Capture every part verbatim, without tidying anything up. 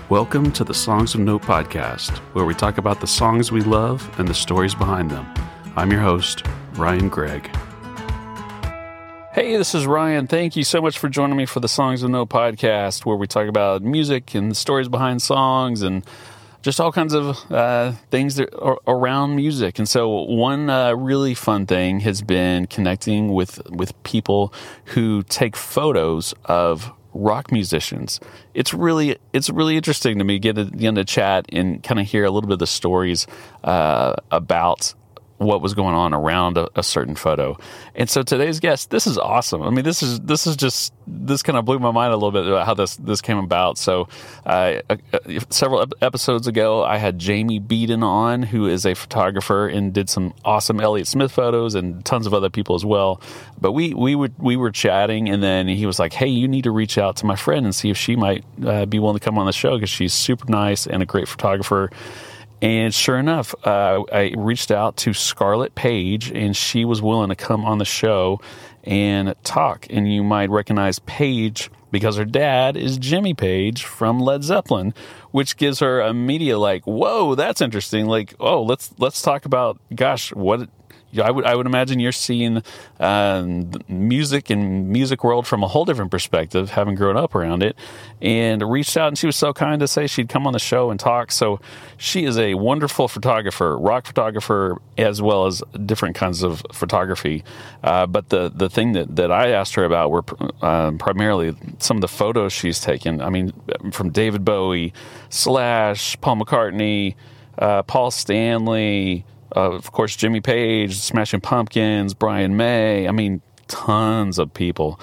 Welcome to the Songs of Note podcast, where we talk about the songs we love and the stories behind them. I'm your host, Ryan Gregg. Hey, this is Ryan. Thank you so much for joining me for the Songs of Note podcast, where we talk about music and the stories behind songs and just all kinds of uh, things that are around music. And so one uh, really fun thing has been connecting with, with people who take photos of rock musicians. It's really it's really interesting to me get in to chat and kind of hear a little bit of the stories uh, about what was going on around a, a certain photo. And so today's guest, this is awesome. I mean, this is this is just this kind of blew my mind a little bit about how this this came about. So uh, uh, several episodes ago, I had Jamie Beaton on, who is a photographer and did some awesome Elliott Smith photos and tons of other people as well. But we we were we were chatting, and then he was like, "Hey, you need to reach out to my friend and see if she might uh, be willing to come on the show because she's super nice and a great photographer." And sure enough, uh, I reached out to Scarlett Page, and she was willing to come on the show and talk. And you might recognize Page because her dad is Jimmy Page from Led Zeppelin, which gives her immediate like, whoa, that's interesting. Like, oh, let's let's talk about, gosh, what. I would I would imagine you're seeing um, music and music world from a whole different perspective, having grown up around it, and reached out, and she was so kind to say she'd come on the show and talk. So she is a wonderful photographer, rock photographer, as well as different kinds of photography. Uh, but the, the thing that, that I asked her about were um, primarily some of the photos she's taken. I mean, from David Bowie, Slash, Paul McCartney, uh, Paul Stanley, Uh, of course, Jimmy Page, Smashing Pumpkins, Brian May. I mean, tons of people.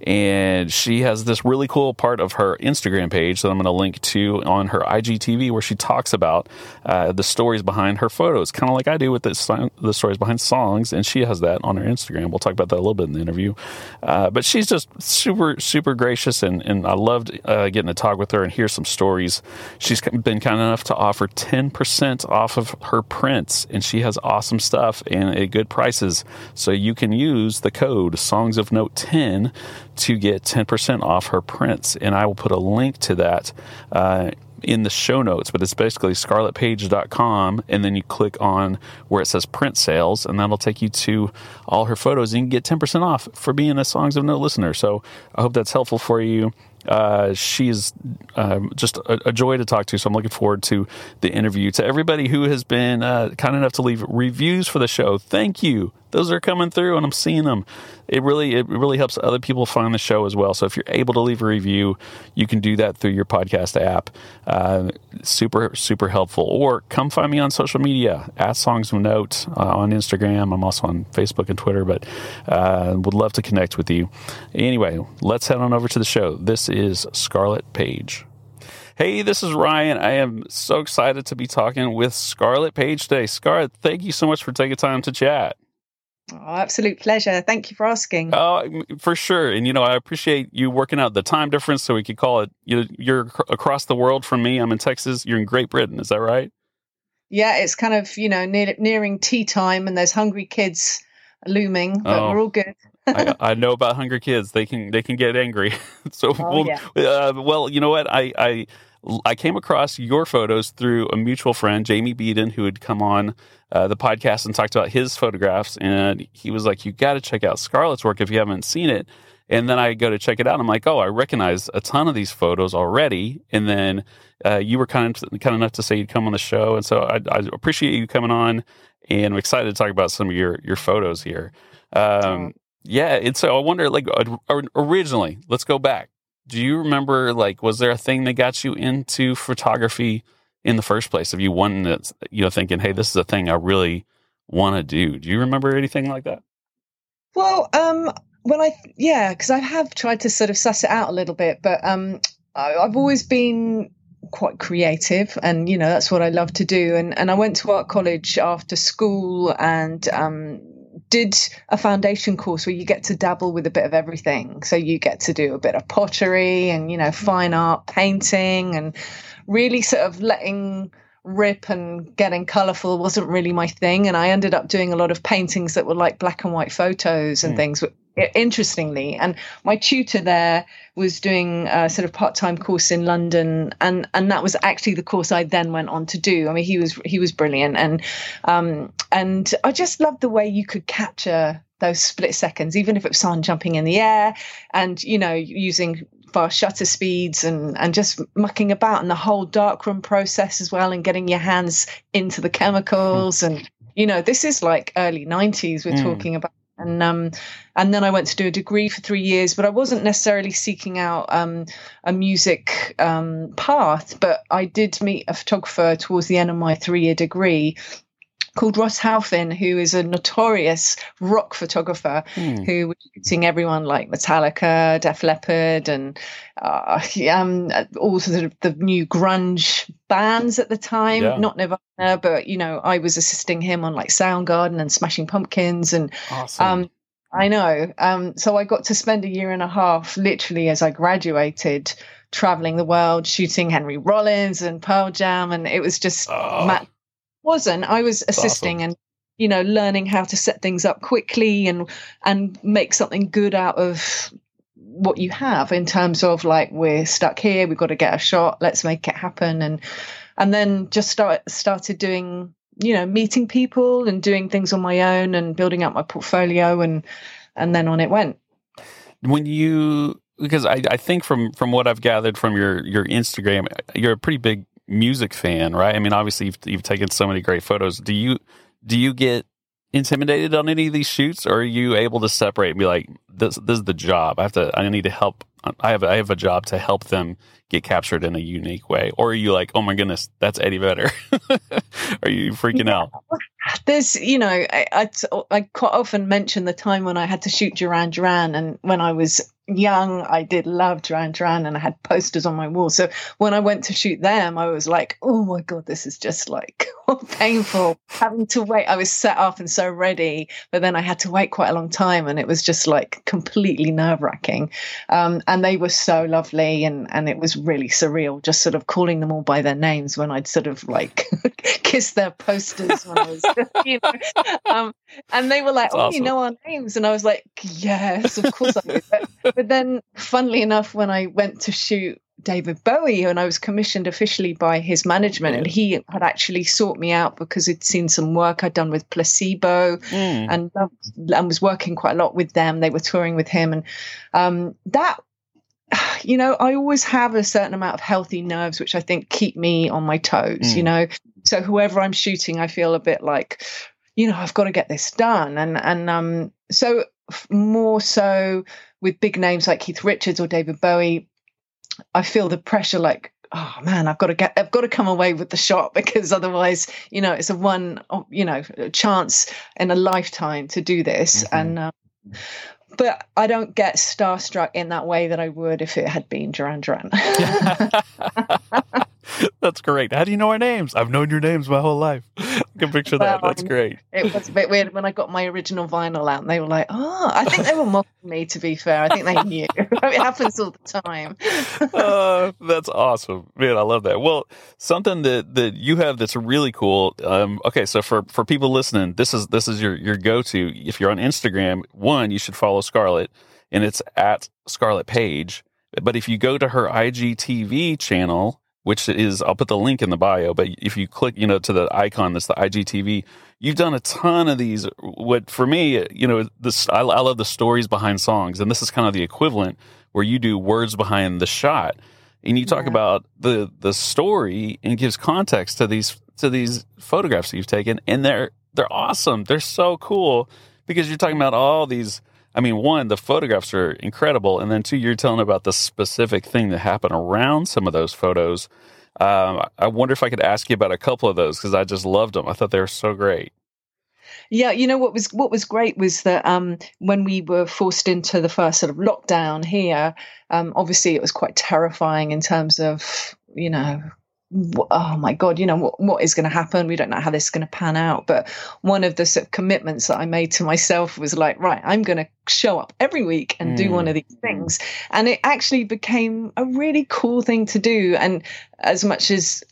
And she has this really cool part of her Instagram page that I'm going to link to on her I G T V, where she talks about uh, the stories behind her photos, kind of like I do with the, the stories behind songs. And she has that on her Instagram. We'll talk about that a little bit in the interview. Uh, but she's just super, super gracious. And, and I loved uh, getting to talk with her and hear some stories. She's been kind enough to offer ten percent off of her prints. And she has awesome stuff and at good prices. So you can use the code Songs of Note ten to get ten percent off her prints. And I will put a link to that uh, in the show notes, but it's basically scarlett page dot com, and then you click on where it says print sales, and that'll take you to all her photos, and you can get ten percent off for being a Songs of Note listener. So I hope that's helpful for you. Uh, she's uh, just a, a joy to talk to, so I'm looking forward to the interview. To everybody who has been uh, kind enough to leave reviews for the show, thank you. Those are coming through, and I'm seeing them. It really, it really helps other people find the show as well. So if you're able to leave a review, you can do that through your podcast app. Uh, super, super helpful. Or come find me on social media at Songs of Note uh, on Instagram. I'm also on Facebook and Twitter, but uh, would love to connect with you. Anyway, let's head on over to the show. This is Scarlett Page. Hey, this is Ryan. I am so excited to be talking with Scarlett Page today. Scarlett, thank you so much for taking time to chat. Oh, absolute pleasure. Thank you for asking. Uh, for sure. And, you know, I appreciate you working out the time difference so we could call it, you know, you're across the world from me. I'm in Texas. You're in Great Britain. Is that right? Yeah, it's kind of, you know, near, nearing tea time and there's hungry kids looming, but oh, we're all good. I, I know about hungry kids. They can, they can get angry. so, oh, well, yeah. uh, well, you know what? I, I, I came across your photos through a mutual friend, Jamie Beaton, who had come on uh, the podcast and talked about his photographs. And he was like, you got to check out Scarlett's work if you haven't seen it. And then I go to check it out. And I'm like, oh, I recognize a ton of these photos already. And then uh, you were kind of, kind enough to say you'd come on the show. And so I, I appreciate you coming on. And I'm excited to talk about some of your, your photos here. Um, yeah. And so I wonder, like, originally, let's go back. Do you remember, like, was there a thing that got you into photography in the first place? Have you one that's, you know, thinking, hey, this is a thing I really want to do? Do you remember anything like that? Well, um, well, I, yeah, because I have tried to sort of suss it out a little bit, but um, I, I've always been quite creative and, you know, that's what I love to do. And, and I went to art college after school and, um, did a foundation course where you get to dabble with a bit of everything. So you get to do a bit of pottery and, you know, fine art, painting, and really sort of letting rip and getting colorful wasn't really my thing. And I ended up doing a lot of paintings that were like black and white photos and mm. things, interestingly. And my tutor there was doing a sort of part-time course in London. And, and that was actually the course I then went on to do. I mean, he was, he was brilliant. And, um, and I just loved the way you could capture those split seconds, even if it was someone jumping in the air and, you know, using fast shutter speeds and, and just mucking about, and the whole darkroom process as well, and getting your hands into the chemicals. And, you know, this is like early nineties we're mm. talking about. And um, and then I went to do a degree for three years, but I wasn't necessarily seeking out um, a music um, path. But I did meet a photographer towards the end of my three-year degree called Ross Halfin, who is a notorious rock photographer mm. who was shooting everyone like Metallica, Def Leppard, and uh, um, all sort of the new grunge bands at the time. Yeah. Not Nirvana, but, you know, I was assisting him on like Soundgarden and Smashing Pumpkins. And awesome. um, I know. Um, so I got to spend a year and a half, literally, as I graduated, traveling the world, shooting Henry Rollins and Pearl Jam. And it was just... Oh. Ma- wasn't I was assisting awesome. And, you know, learning how to set things up quickly and and make something good out of what you have, in terms of like, we're stuck here, we've got to get a shot, let's make it happen. And and then just start started doing, you know, meeting people and doing things on my own and building up my portfolio, and and then on it went. When you, because I, I think from from what I've gathered from your your Instagram, you're a pretty big music fan, right? I mean, obviously you've, you've taken so many great photos. Do you do you get intimidated on any of these shoots, or are you able to separate and be like, this this is the job, I have to I need to help I have I have a job to help them get captured in a unique way? Or are you like, oh my goodness, that's Eddie Vedder? Are you freaking yeah. out? There's, you know, I, I I quite often mention the time when I had to shoot Duran Duran, and when I was young, I did love Duran Duran, and I had posters on my wall. So when I went to shoot them, I was like, oh my God, this is just like painful. Having to wait, I was set up and so ready, but then I had to wait quite a long time, and it was just like completely nerve wracking. Um, and they were so lovely, and, and it was really surreal, just sort of calling them all by their names when I'd sort of like kissed their posters when I was, you know, um, and they were like, That's oh, awesome. You know our names? And I was like, yes, of course I do. But, but then, funnily enough, when I went to shoot David Bowie, and I was commissioned officially by his management, and he had actually sought me out because he'd seen some work I'd done with Placebo, mm. and, and was working quite a lot with them. They were touring with him, and um, that, you know, I always have a certain amount of healthy nerves, which I think keep me on my toes, mm. you know. So whoever I'm shooting, I feel a bit like, you know, I've got to get this done. And, and um, so more so with big names like Keith Richards or David Bowie, I feel the pressure like, oh man, I've got to get, I've got to come away with the shot, because otherwise, you know, it's a one, you know, chance in a lifetime to do this. Mm-hmm. And, um, but I don't get starstruck in that way that I would if it had been Duran Duran. That's great. How do you know our names? I've known your names my whole life. I can picture that. Well, That's great. It was a bit weird when I got my original vinyl out, and they were like, oh, I think they were mocking me, to be fair. I think they knew. It happens all the time. uh, that's awesome. Man, I love that. Well, something that, that you have that's really cool. Um, okay, so for, for people listening, this is this is your, your go-to. If you're on Instagram, one, you should follow Scarlett, and it's at Scarlett Page. But if you go to her I G T V channel, which is, I'll put the link in the bio, but if you click, you know, to the icon that's the I G T V, you've done a ton of these. What, for me, you know, this, I, I love the stories behind songs, and this is kind of the equivalent where you do words behind the shot, and you talk yeah. about the, the story, and gives context to these, to these photographs that you've taken, and they're, they're awesome. They're so cool, because you're talking about all these, I mean, one, the photographs are incredible, and then two, you're telling about the specific thing that happened around some of those photos. Um, I wonder if I could ask you about a couple of those, because I just loved them. I thought they were so great. Yeah, you know what was what was great was that um, when we were forced into the first sort of lockdown here, um, obviously it was quite terrifying in terms of, you know, oh my God, you know, what, what is going to happen? We don't know how this is going to pan out. But one of the sort of commitments that I made to myself was like, right, I'm going to show up every week and mm. do one of these things. And it actually became a really cool thing to do. And as much as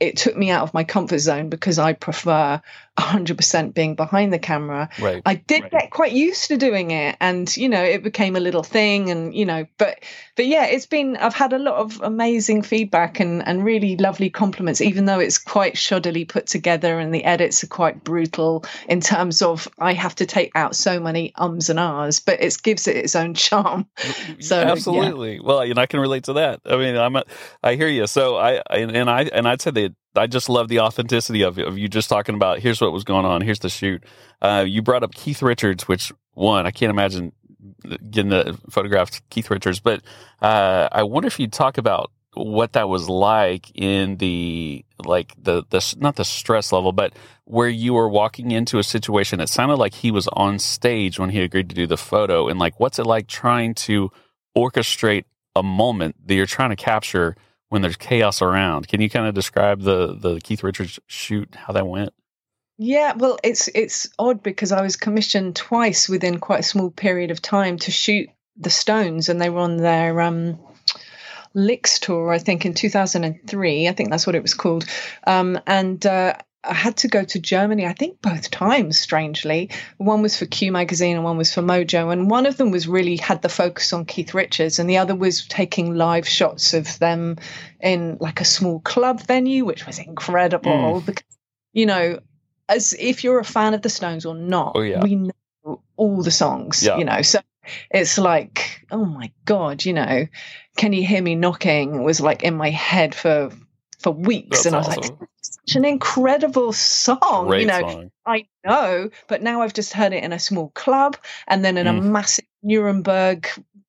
it took me out of my comfort zone because I prefer one hundred percent being behind the camera. Right. I did right. get quite used to doing it, and you know, it became a little thing, and you know, but but yeah, it's been, I've had a lot of amazing feedback and and really lovely compliments, even though it's quite shoddily put together and the edits are quite brutal in terms of I have to take out so many ums and ahs, but it gives it its own charm. So absolutely. Yeah. Well, and I can relate to that. I mean, I'm a, I hear you. So I and, and I and I'd say that I just love the authenticity of, of you just talking about, here's what was going on, here's the shoot. Uh, you brought up Keith Richards, which, one, I can't imagine getting to photograph Keith Richards, but uh, I wonder if you'd talk about what that was like in the, like, the, the not the stress level, but where you were walking into a situation. It sounded like he was on stage when he agreed to do the photo. And, like, what's it like trying to orchestrate a moment that you're trying to capture when there's chaos around? Can you kind of describe the the Keith Richards shoot, how that went? Yeah, well, it's it's odd because I was commissioned twice within quite a small period of time to shoot the Stones, and they were on their um, Licks tour, I think, in two thousand three. I think that's what it was called. Um, and uh, I had to go to Germany, I think both times, strangely. One was for Q Magazine and one was for Mojo. And one of them was really had the focus on Keith Richards, and the other was taking live shots of them in like a small club venue, which was incredible. Mm. Because, you know, as if you're a fan of the Stones or not, oh, yeah. we know all the songs, yeah. you know. So it's like, oh my God, you know, Can You Hear Me Knocking was like in my head for for weeks. That's and I awesome. was like, such an incredible song, Great you know. Song. I know, but now I've just heard it in a small club and then in mm. a massive Nuremberg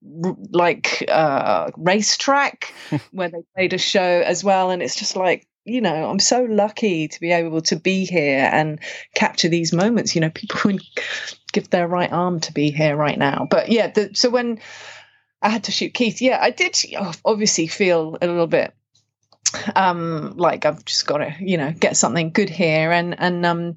like uh, racetrack where they played a show as well, and it's just like, you know, I'm so lucky to be able to be here and capture these moments. You know, people would give their right arm to be here right now. But yeah, the, so when I had to shoot Keith, yeah, I did obviously feel a little bit um like I've just got to, you know, get something good here, and and um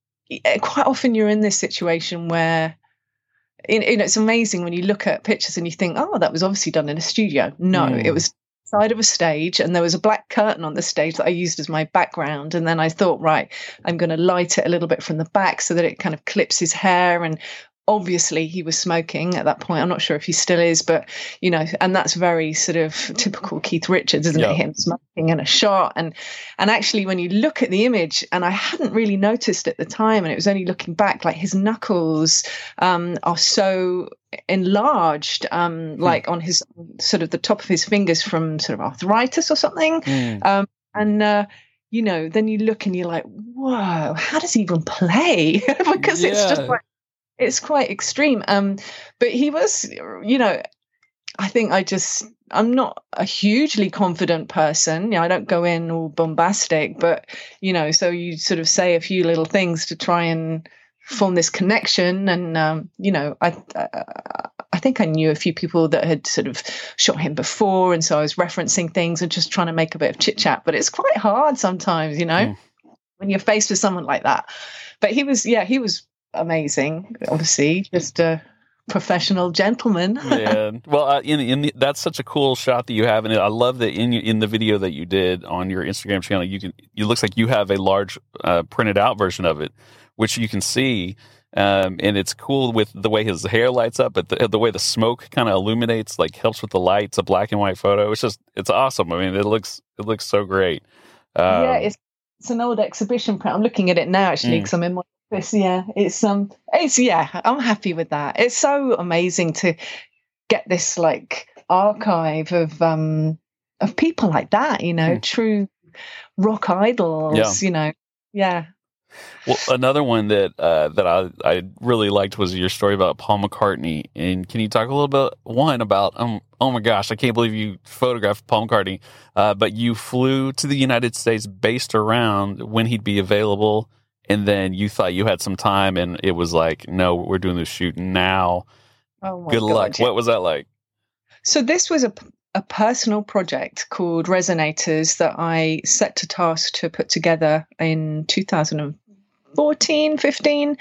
quite often you're in this situation where, you know, it's amazing when you look at pictures and you think, oh, that was obviously done in a studio. No, mm. it was side of a stage, and there was a black curtain on the stage that I used as my background, and then I thought, right, I'm going to light it a little bit from the back so that it kind of clips his hair. And obviously he was smoking at that point. I'm not sure if he still is, but, you know, and that's very sort of typical Keith Richards, isn't yeah. it? Him smoking in a shot. And and actually when you look at the image, and I hadn't really noticed at the time, and it was only looking back, like his knuckles um, are so enlarged, um, hmm. like on his sort of the top of his fingers from sort of arthritis or something. Mm. Um, and, uh, you know, then you look and you're like, whoa, how does he even play? Because yeah. it's just like, it's quite extreme. Um, but he was, you know, I think I just, I'm not a hugely confident person. You know, I don't go in all bombastic, but, you know, so you sort of say a few little things to try and form this connection. And, um, you know, I, I, I think I knew a few people that had sort of shot him before. And so I was referencing things and just trying to make a bit of chit chat, but it's quite hard sometimes, you know, mm. when you're faced with someone like that. But he was, yeah, he was amazing, obviously, just a professional gentleman. Yeah, well, uh, in, in the, that's such a cool shot that you have, and I love that in in the video that you did on your Instagram channel, you can it looks like you have a large uh, printed out version of it, which you can see, um, and it's cool with the way his hair lights up, but the, the way the smoke kind of illuminates, like helps with the light. It's a black and white photo. It's just it's awesome. I mean, it looks it looks so great. Um, yeah, it's it's an old exhibition print. I'm looking at it now actually because mm. I'm in my office. Yeah, it's um, it's yeah, I'm happy with that. It's so amazing to get this like archive of um of people like that. You know, mm. true rock idols. Yeah. You know, yeah. Well, another one that uh, that I, I really liked was your story about Paul McCartney. And can you talk a little bit, one, about, um, oh my gosh, I can't believe you photographed Paul McCartney, uh, but you flew to the United States based around when he'd be available, and then you thought you had some time, and it was like, no, we're doing this shoot now. Oh my Good God, luck. yeah. What was that like? So this was a, a personal project called Resonators that I set to task to put together in two thousand fourteen, fifteen.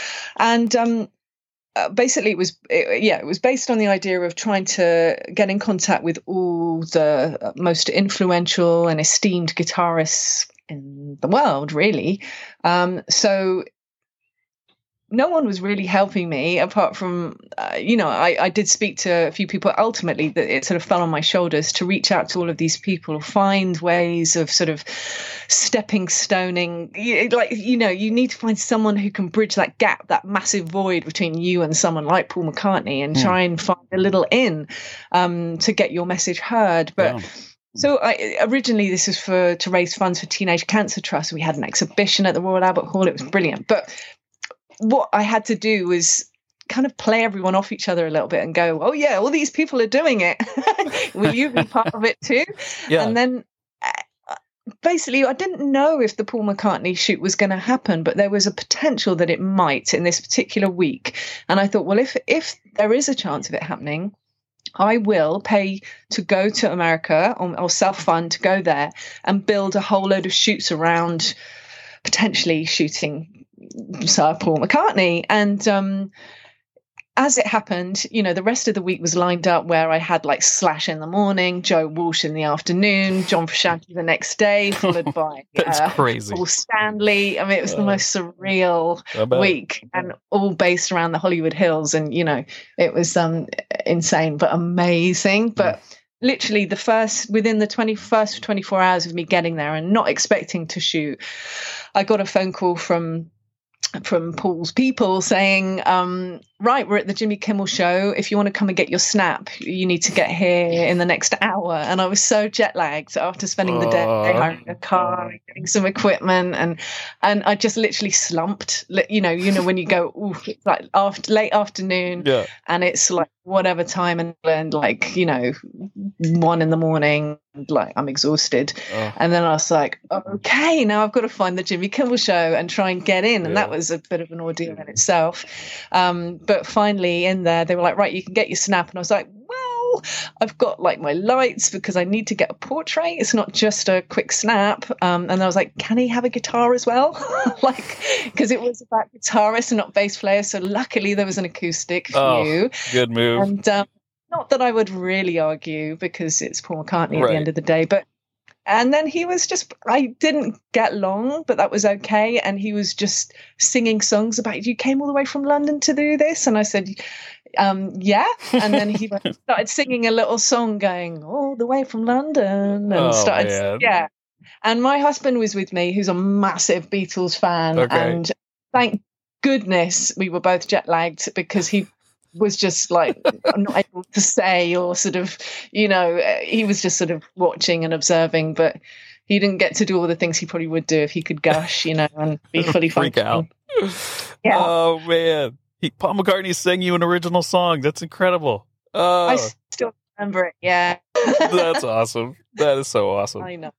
And um, uh, basically it was, it, yeah, it was based on the idea of trying to get in contact with all the most influential and esteemed guitarists in the world, really. Um, so no one was really helping me apart from, uh, you know, I, I did speak to a few people. Ultimately, that it sort of fell on my shoulders to reach out to all of these people, find ways of sort of stepping stoning. Like, you know, you need to find someone who can bridge that gap, that massive void between you and someone like Paul McCartney, and mm. try and find a little in um, to get your message heard. But yeah. So I, originally this was for to raise funds for Teenage Cancer Trust. We had an exhibition at the Royal Albert Hall. It was brilliant. But what I had to do was kind of play everyone off each other a little bit and go, oh yeah, all these people are doing it. Will you be part of it too? Yeah. And then uh, basically I didn't know if the Paul McCartney shoot was going to happen, but there was a potential that it might in this particular week. And I thought, well, if if there is a chance of it happening, I will pay to go to America or, or self-fund to go there and build a whole load of shoots around potentially shooting Sir Paul McCartney. And um, as it happened, you know, the rest of the week was lined up where I had like Slash in the morning, Joe Walsh in the afternoon, John Frusciante the next day, followed by That's uh, crazy. Paul Stanley. I mean, it was uh, the most surreal week, and all based around the Hollywood Hills. And, you know, it was um, insane, but amazing. But mm. literally the first, within the twenty-first, twenty-four hours of me getting there and not expecting to shoot, I got a phone call from from Paul's people saying, um, right, we're at the Jimmy Kimmel show. If you want to come and get your snap, you need to get here in the next hour. And I was so jet lagged after spending the day hiring a car, getting some equipment, and and I just literally slumped. You know, you know when you go, ooh, it's like after late afternoon, yeah. and it's like whatever time in England, like, you know, one in the morning, like I'm exhausted. Oh. And then I was like, okay, now I've got to find the Jimmy Kimmel show and try and get in. And yeah. that was a bit of an ordeal in itself. Um, but finally in there, they were like, right, you can get your snap. And I was like, well, I've got like my lights because I need to get a portrait. It's not just a quick snap. Um, and I was like, can he have a guitar as well? Like, because it was about guitarists and not bass players. So luckily there was an acoustic oh, view. Good move. And um, not that I would really argue because it's Paul McCartney at right. the end of the day, but and then he was just, I didn't get long, but that was okay. And he was just singing songs about, you came all the way from London to do this? And I said, um, yeah. And then he started singing a little song going all the way from London and oh, started, man. yeah. And my husband was with me, who's a massive Beatles fan. Okay. And thank goodness we were both jet lagged because he was just like I'm not able to say or sort of, you know, he was just sort of watching and observing, but he didn't get to do all the things he probably would do if he could gush, you know, and be fully freak out. Yeah. Oh man, he, Paul McCartney sang you an original song. That's incredible. Oh. I still remember it. Yeah. That's awesome. That is so awesome. I know.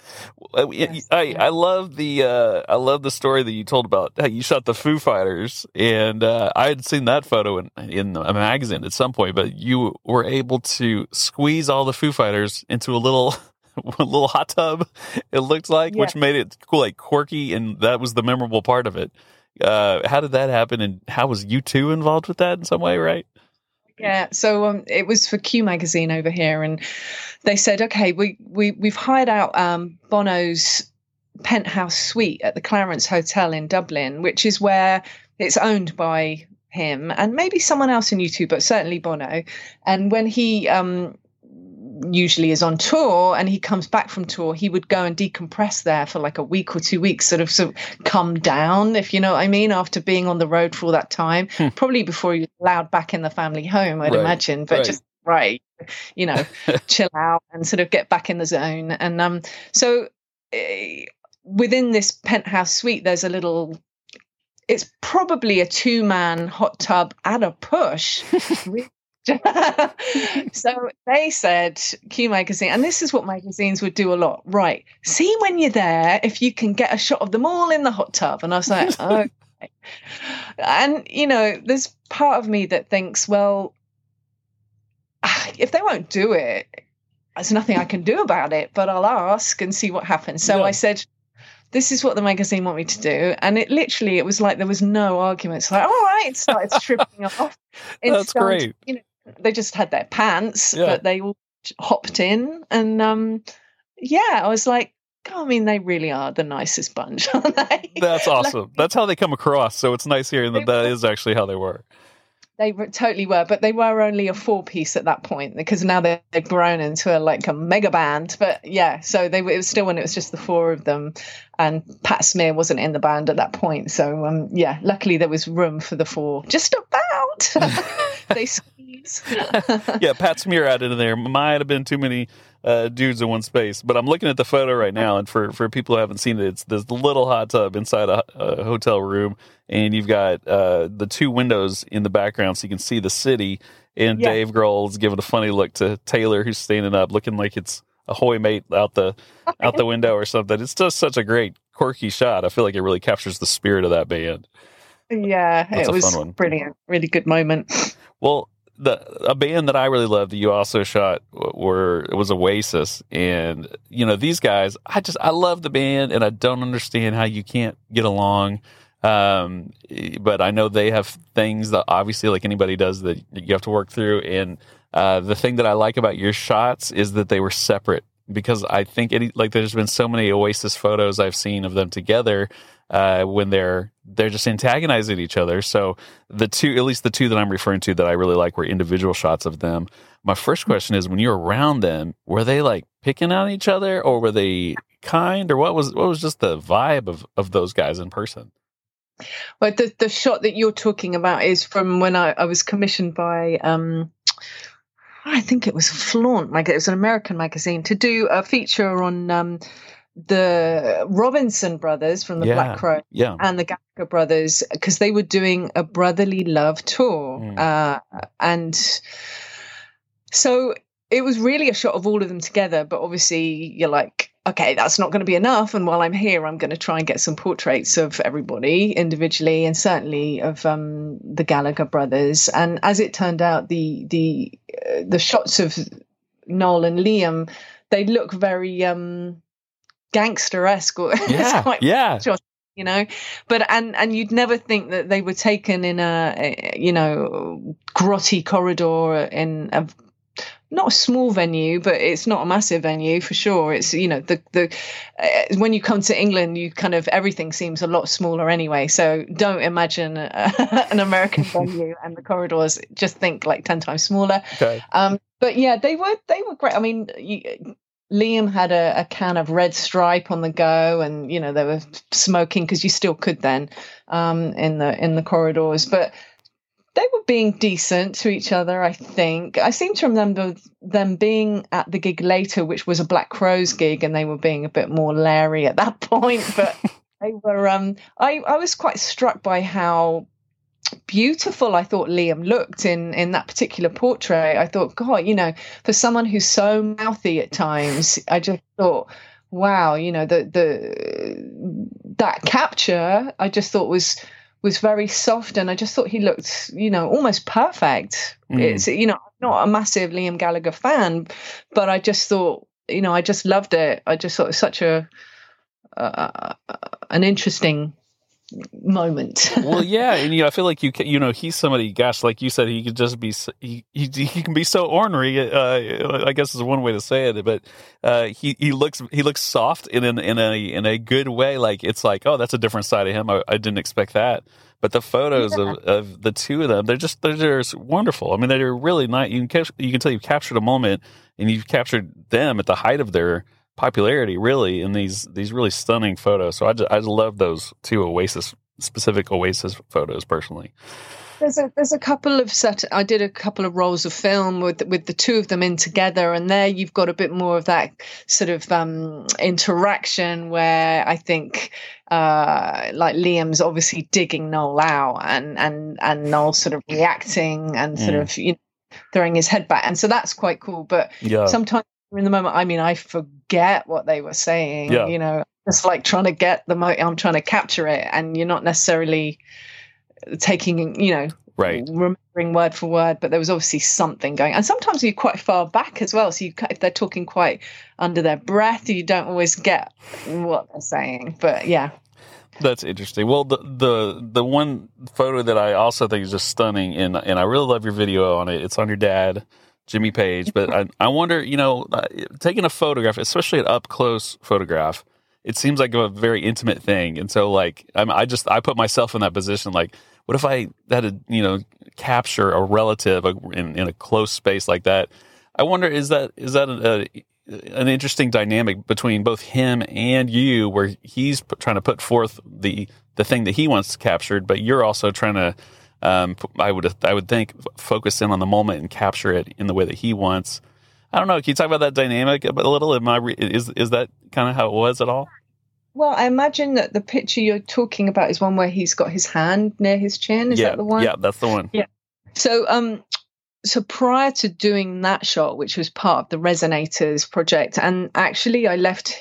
Yes. I, I love the uh, I love the story that you told about how you shot the Foo Fighters, and uh, I had seen that photo in in a magazine at some point. But you were able to squeeze all the Foo Fighters into a little a little hot tub. It looked like, yeah. which made it cool, like quirky, and that was the memorable part of it. Uh, how did that happen, and how was U two involved with that in some way? Right. Yeah, so um, it was for Q Magazine over here, and they said, okay, we, we, we've hired out um, Bono's penthouse suite at the Clarence Hotel in Dublin, which is where it's owned by him and maybe someone else in U two, but certainly Bono. And when he um, usually is on tour and he comes back from tour, he would go and decompress there for like a week or two weeks, sort of sort of come down, if you know what I mean, after being on the road for all that time, hmm. probably before he was allowed back in the family home, I'd right. imagine, but right. just right, you know, chill out and sort of get back in the zone. And um, so uh, within this penthouse suite, there's a little, it's probably a two-man hot tub at a push. So they said, Q Magazine, and this is what magazines would do a lot, right? See when you're there, if you can get a shot of them all in the hot tub. And I was like, okay. And, you know, there's part of me that thinks, well, if they won't do it, there's nothing I can do about it, but I'll ask and see what happens. So yeah. I said, this is what the magazine want me to do. And it literally, it was like there was no arguments. Like, all right, it started stripping off. It That's started, great. You know, they just had their pants, yeah. but they all hopped in. And um, yeah, I was like, I mean, they really are the nicest bunch, aren't they? That's awesome. Like, that's how they come across. So it's nice hearing that that is actually how they were. They were, totally were, but they were only a four piece at that point because now they, they've grown into a, like a mega band. But yeah, so they it was still when it was just the four of them, and Pat Smear wasn't in the band at that point. So um, yeah, luckily there was room for the four, just about. They squeeze. Yeah, Pat Smear added in there. Might have been too many uh, dudes in one space, but I'm looking at the photo right now, and for, for people who haven't seen it, it's this little hot tub inside a, a hotel room. And you've got uh, the two windows in the background so you can see the city. And yeah. Dave Grohl's giving a funny look to Taylor, who's standing up, looking like it's a Hoy mate out the out the window or something. It's just such a great, quirky shot. I feel like it really captures the spirit of that band. Yeah, That's it was brilliant. Really good moment. Well, the a band that I really loved that you also shot were it was Oasis. And, you know, these guys, I just, I love the band, and I don't understand how you can't get along. Um, but I know they have things that obviously, like anybody does, that you have to work through. And uh, the thing that I like about your shots is that they were separate, because I think any, like there's been so many Oasis photos I've seen of them together uh, when they're they're just antagonizing each other. So the two, at least the two that I'm referring to that I really like, were individual shots of them. My first question is, when you're around them, were they like picking on each other, or were they kind, or what was what was just the vibe of of those guys in person? Well, the, the shot that you're talking about is from when I, I was commissioned by, um, I think it was Flaunt, like it was an American magazine, to do a feature on um, the Robinson brothers from the yeah, Black Crow yeah. and the Gallagher brothers, because they were doing a brotherly love tour. Mm. Uh, and so it was really a shot of all of them together, but obviously you're like, okay, that's not going to be enough. And while I'm here, I'm going to try and get some portraits of everybody individually, and certainly of um, the Gallagher brothers. And as it turned out, the the uh, the shots of Noel and Liam, they look very um, gangster-esque. Yeah, quite yeah. Shot, you know, but and and you'd never think that they were taken in a, a you know grotty corridor in a. Not a small venue, but it's not a massive venue for sure. It's, you know, the the uh, when you come to England, you kind of everything seems a lot smaller anyway. So don't imagine uh, an American venue and the corridors. Just think like ten times smaller. Okay. Um, but yeah, they were they were great. I mean, you, Liam had a, a can of Red Stripe on the go, and you know they were smoking, because you still could then um, in the in the corridors, but. They were being decent to each other, I think. I seem to remember them being at the gig later, which was a Black Crowes gig, and they were being a bit more leery at that point. But they were. Um, I, I was quite struck by how beautiful I thought Liam looked in, in that particular portrait. I thought, God, you know, for someone who's so mouthy at times, I just thought, wow, you know, the the that capture I just thought was. was very soft, and I just thought he looked, you know, almost perfect. Mm. It's, you know, I'm not a massive Liam Gallagher fan, but I just thought, you know, I just loved it. I just thought it was such a uh, an interesting moment. Well, yeah, and you know, I feel like you you know he's somebody. Gosh, like you said, he could just be he he, he can be so ornery. Uh, I guess is one way to say it, but uh, he he looks he looks soft in an, in a in a good way. Like it's like, oh, that's a different side of him. I, I didn't expect that. But the photos yeah. of, of the two of them, they're just they're just wonderful. I mean, they're really nice. You can you can tell you've captured a moment, and you've captured them at the height of their popularity, really, in these these really stunning photos. So I just, I just love those two Oasis specific Oasis photos personally. There's a there's a couple of set. I did a couple of rolls of film with with the two of them in together, and there you've got a bit more of that sort of um, interaction where I think uh, like Liam's obviously digging Noel out, and and and Noel sort of reacting and sort mm. of you know throwing his head back, and so that's quite cool. But yeah. sometimes in the moment, I mean, I forget what they were saying. Yeah. You know, it's like trying to get the mo- I'm trying to capture it, and you're not necessarily taking, you know, right, remembering word for word, but there was obviously something going. And sometimes you're quite far back as well, so you, if they're talking quite under their breath, you don't always get what they're saying. But yeah, that's interesting. Well, the the the one photo that I also think is just stunning, and and I really love your video on it. It's on your dad, Jimmy Page. But I I wonder, you know, uh, taking a photograph, especially an up close photograph, it seems like a very intimate thing. And so like, I'm, I just, I put myself in that position. Like, what if I had to, you know, capture a relative in, in a close space like that? I wonder, is that, is that a, a an interesting dynamic between both him and you, where he's p- trying to put forth the the thing that he wants captured, but you're also trying to, um, I would I would think, focus in on the moment and capture it in the way that he wants. I don't know. Can you talk about that dynamic a little? Am I re- is is that kind of how it was at all? Well, I imagine that the picture you're talking about is one where he's got his hand near his chin. Is yeah, that the one? Yeah, that's the one. Yeah. So, um, so prior to doing that shot, which was part of the Resonators project, and actually I left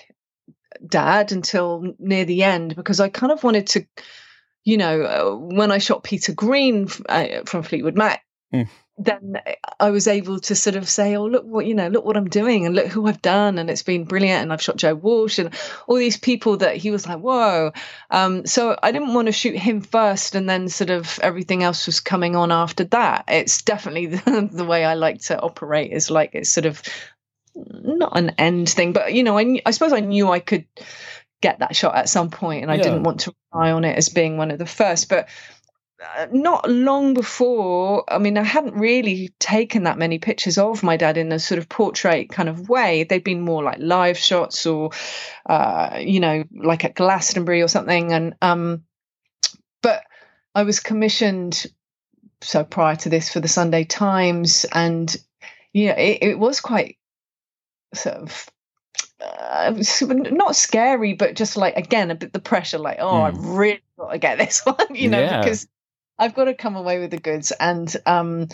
Dad until near the end because I kind of wanted to, you know, uh, when I shot Peter Green uh, from Fleetwood Mac, mm. then I was able to sort of say, oh, look what, you know, look what I'm doing and look who I've done. And it's been brilliant. And I've shot Joe Walsh and all these people that he was like, whoa. Um, so I didn't want to shoot him first and then sort of everything else was coming on after that. It's definitely the, the way I like to operate, is like, it's sort of not an end thing, but, you know, I, I suppose I knew I could get that shot at some point and I yeah. didn't want to rely on it as being one of the first. But Uh, not long before, I mean, I hadn't really taken that many pictures of my dad in a sort of portrait kind of way. They'd been more like live shots or, uh, you know, like at Glastonbury or something. And, um, but I was commissioned, so prior to this, for the Sunday Times. And, you know, it, it was quite sort of, Uh, not scary, but just like, again, a bit the pressure, like, oh, mm. I've really got to get this one, you know, yeah. because I've got to come away with the goods. And um,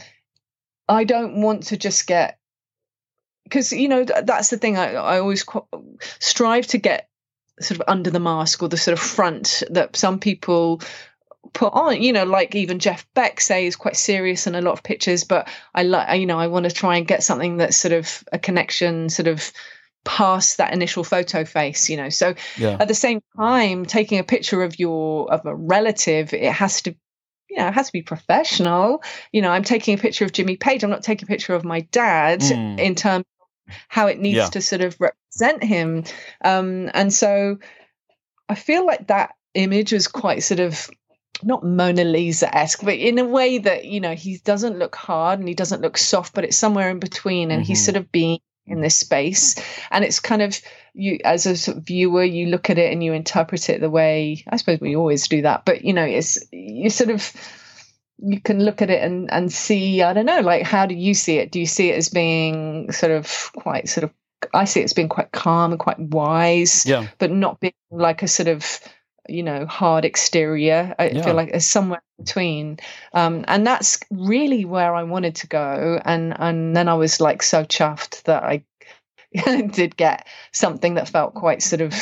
I don't want to just get, because, you know, that's the thing, I, I always qu- strive to get sort of under the mask or the sort of front that some people put on, you know, like even Jeff Beck say is quite serious in a lot of pictures, but I like, you know, I want to try and get something that's sort of a connection, sort of past that initial photo face, you know. So yeah. at the same time, taking a picture of your of a relative, it has to, you know, it has to be professional. You know, I'm taking a picture of Jimmy Page. I'm not taking a picture of my dad mm. in terms of how it needs yeah. to sort of represent him. Um, and so I feel like that image was quite sort of not Mona Lisa-esque, but in a way that, you know, he doesn't look hard and he doesn't look soft, but it's somewhere in between, and mm-hmm. he's sort of being in this space. And it's kind of, you as a sort of viewer, you look at it and you interpret it the way, I suppose we always do that, but, you know, it's, you sort of, you can look at it and, and see, I don't know, like, how do you see it? Do you see it as being sort of quite sort of, I see it as being quite calm and quite wise, yeah. but not being like a sort of, you know, hard exterior. I yeah. feel like it's somewhere in between. Um, and that's really where I wanted to go. And, and then I was like so chuffed that I did get something that felt quite sort of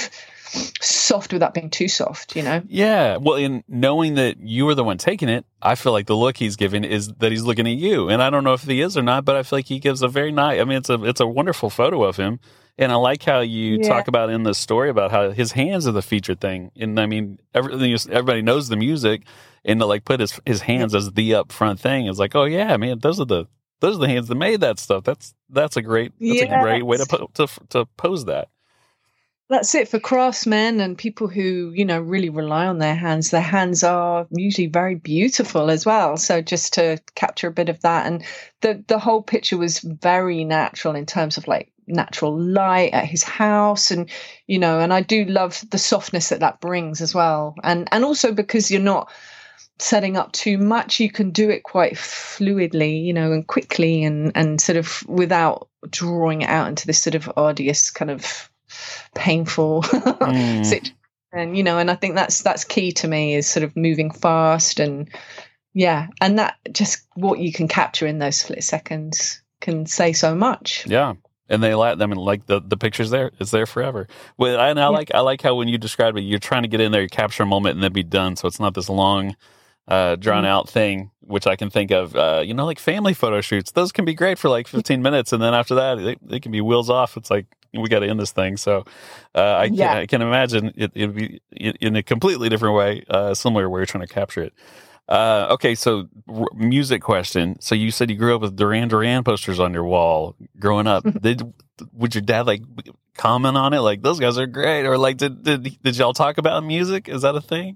soft without being too soft, you know? Yeah. Well, in knowing that you were the one taking it, I feel like the look he's giving is that he's looking at you. And I don't know if he is or not, but I feel like he gives a very nice, I mean, it's a, it's a wonderful photo of him. And I like how you yeah. talk about in the story about how his hands are the featured thing. And I mean, everything is, everybody knows the music, and to like put his his hands yeah. as the up front thing is like, oh yeah, man, those are the those are the hands that made that stuff. That's that's a great that's yes. a great way to po- to to pose that. That's it for craftsmen and people who, you know, really rely on their hands. Their hands are usually very beautiful as well. So just to capture a bit of that, and the the whole picture was very natural in terms of like natural light at his house, and you know, and I do love the softness that that brings as well, and and also because you're not setting up too much, you can do it quite fluidly, you know, and quickly, and and sort of without drawing it out into this sort of arduous kind of painful mm. situation. And you know, and I think that's that's key to me, is sort of moving fast, and yeah, and that just what you can capture in those split seconds can say so much. Yeah. And they let them, and like the, the picture's there, it's there forever. Well, and I yeah. like I like how when you describe it, you're trying to get in there, you capture a moment, and then be done. So it's not this long, uh, drawn out mm-hmm. thing, which I can think of, uh, you know, like family photo shoots. Those can be great for like fifteen minutes, and then after that, they, they can be wheels off. It's like, we got to end this thing. So uh, I, yeah. can, I can imagine it, it'd be in a completely different way, uh, similar where you're trying to capture it. Uh, okay, so r- music question. So you said you grew up with Duran Duran posters on your wall growing up. Did would your dad like comment on it, like those guys are great, or like did did did y'all talk about music? Is that a thing?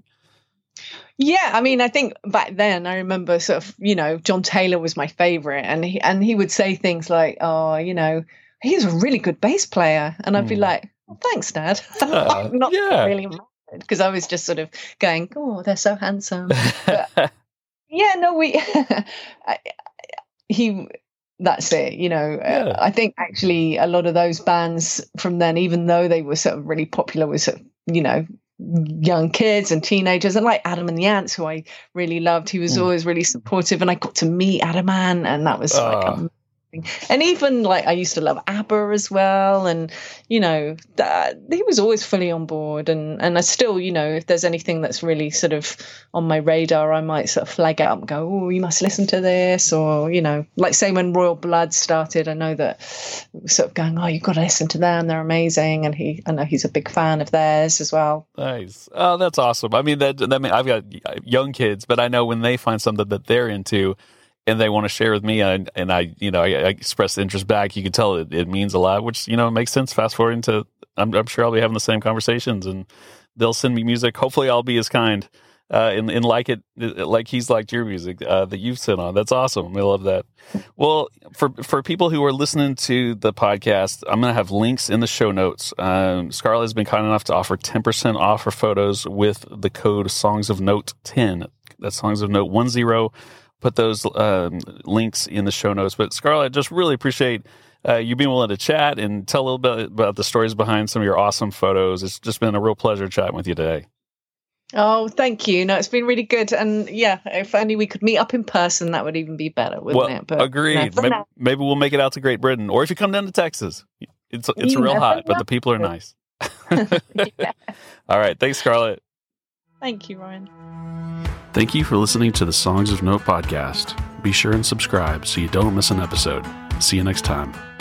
Yeah, I mean, I think back then I remember sort of, you know, John Taylor was my favorite, and he and he would say things like, "Oh, you know, he's a really good bass player," and I'd be Hmm. like, well, "Thanks, Dad." Uh, I'm not yeah. really mad because I was just sort of going, "Oh, they're so handsome." But yeah, no, we I, he. That's it, you know. Yeah. Uh, I think actually a lot of those bands from then, even though they were sort of really popular with, sort of, you know, young kids and teenagers, and like Adam and the Ants, who I really loved, he was Mm. always really supportive, and I got to meet Adam Ant, and that was like Ah. amazing. And even like I used to love ABBA as well, and you know that, he was always fully on board, and and I still, you know, if there's anything that's really sort of on my radar, I might sort of flag it up and go, oh, you must listen to this, or you know, like say when Royal Blood started, I know that sort of going, oh, you've got to listen to them, they're amazing, and he, I know he's a big fan of theirs as well. Nice. Oh, that's awesome. I mean, that, that mean, I've got young kids, but I know when they find something that they're into and they want to share with me, and, and I, you know, I, I express interest back, you can tell it, it means a lot, which, you know, makes sense. Fast forwarding to, I'm, I'm sure I'll be having the same conversations, and they'll send me music. Hopefully I'll be as kind uh, and, and like it, like he's liked your music uh, that you've sent on. That's awesome. I love that. Well, for for people who are listening to the podcast, I'm going to have links in the show notes. Um, Scarlett has been kind enough to offer ten percent off her photos with the code Songs of Note ten. That's Songs of Note one zero. Put those um, links in the show notes. But Scarlett, just really appreciate uh, you being willing to chat and tell a little bit about the stories behind some of your awesome photos. It's just been a real pleasure chatting with you today. Oh, thank you. No, it's been really good. And yeah, if only we could meet up in person, that would even be better, wouldn't Well, it? But, agreed. no, maybe, now, maybe we'll make it out to Great Britain. Or if you come down to Texas, it's it's You real never hot, but know. the people are nice. yeah. All right. Thanks, Scarlett. Thank you, Ryan. Thank you for listening to the Songs of Note podcast. Be sure and subscribe so you don't miss an episode. See you next time.